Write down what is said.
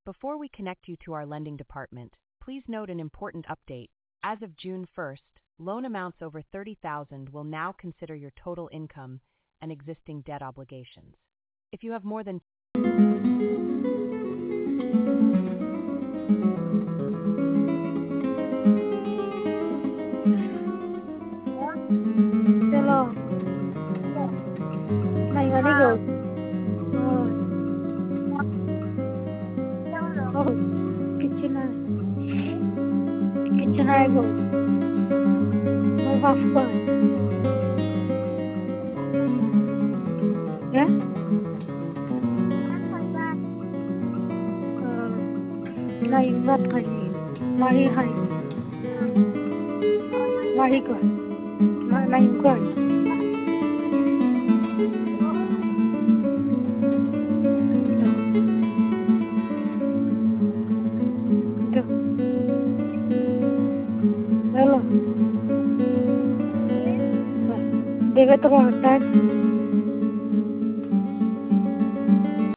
Before we connect you to our lending department, please note an important update. As of June 1st, loan amounts over 30,000 will now consider your total income and existing debt obligations. If you have more than चलो नहीं वाली go oh kitchen I go move off go yeah नहीं बात करिए माही है माही को नहीं को हेलो देखो तो कौन सा